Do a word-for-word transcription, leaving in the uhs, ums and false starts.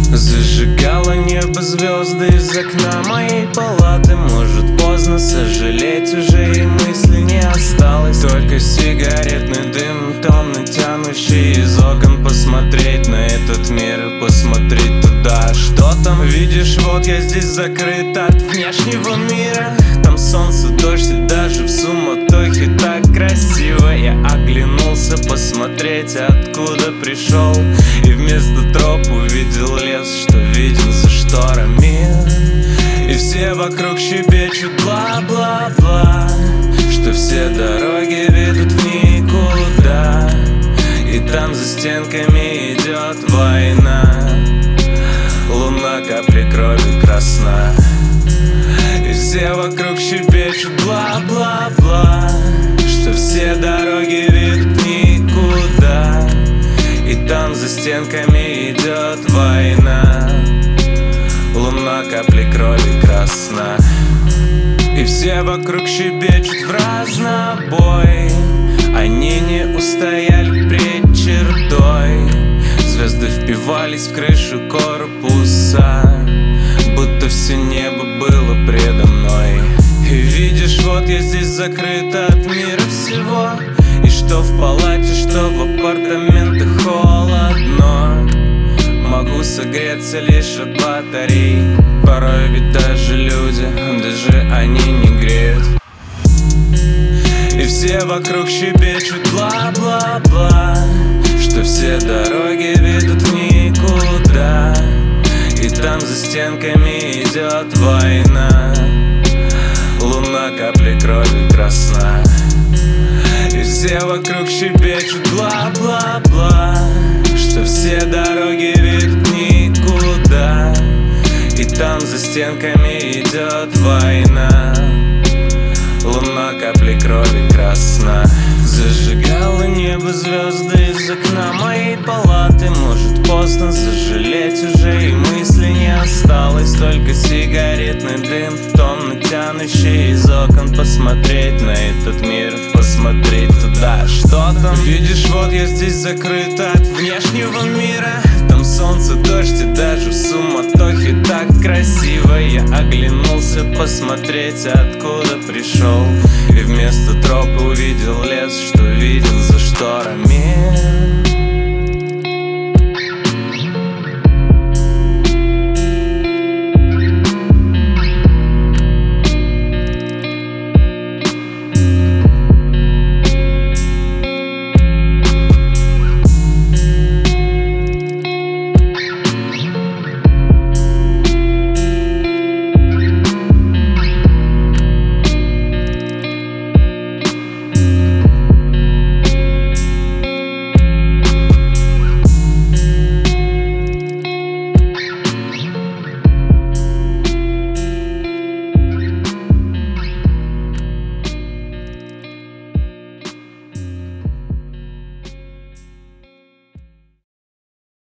Зажигала небо звезды из окна моей палаты. Может, поздно сожалеть уже, и мысли не осталось. Только сигаретный дым, томно тянущий из окон. Посмотреть на этот мир и посмотреть туда. Что там? Видишь, вот я здесь закрыт от внешнего мира. Там солнце, дождь и даже в суматохе так красиво. Я оглянулся посмотреть, откуда пришел, и вместо троп увидел лес, что виден за шторами. И все вокруг щебечут бла-бла-бла, что все дороги ведут в никуда. И там за стенками идет война. Луна капли крови красна. И все вокруг щебечут бла-бла-бла, что все дороги ведут в никуда. И там за стенками идет война. Луна капли крови красна. И все вокруг щебечут в разнобой. Они не устояли пред чертой. Звезды впивались в крышу корпуса, будто все небо было предо мной. И видишь, вот я здесь закрыт от мира всего. И что в палате, что в апартаментах холодно. Могу согреться лишь от батарей. Порой ведь даже люди, даже они не греют. И все вокруг щебечут бла-бла-бла, что все дороги ведут в никуда. И там за стенками идет война. Луна капли крови красна. И все вокруг щебечут бла-бла-бла, что все дороги ведут в никуда. И там за стенками идет война. Луна капли крови красна. Зажигала небо звезды из окна моей палаты. Может, поздно сожалеть уже, и мысли не осталось. Только сигаретный дым, томно тянущий из окон. Посмотреть на этот мир, посмотреть туда. Что там? Видишь, вот я здесь закрыт от внешнего мира. Там солнце, дождь и даже в суматохе так красиво. Я оглянулся посмотреть, откуда пришел. И вместо тропы увидел лес, что виден за шторами.